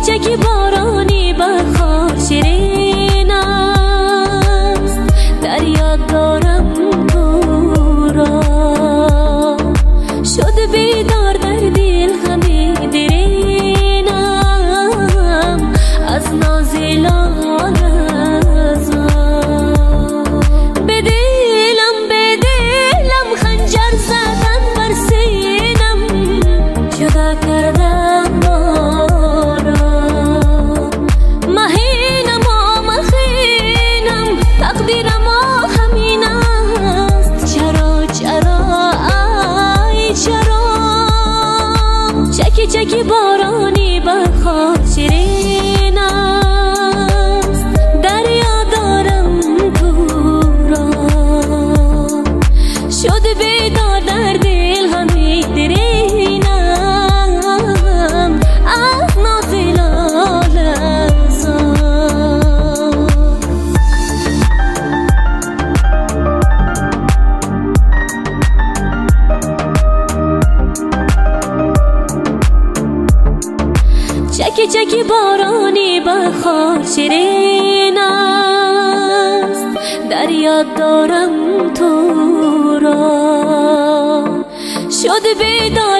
چکی بارانی بخار شیرین است، در یاد دارم تو را. شد بیدار در دل همه درینم از ناز لالزار. به دلم خنجر زدن بر سینم، جدا کردن ما را. مهینم و مخینم، تقدیرم همین است. چرا ای چرا چکی بارانی بخار شیرین است، دریا دارم تو را. شد بیدار در دل همه درینم از ناز لالزار. چکی بارانی بخار شیرین است، در یاد دارم تو را. شد بیدار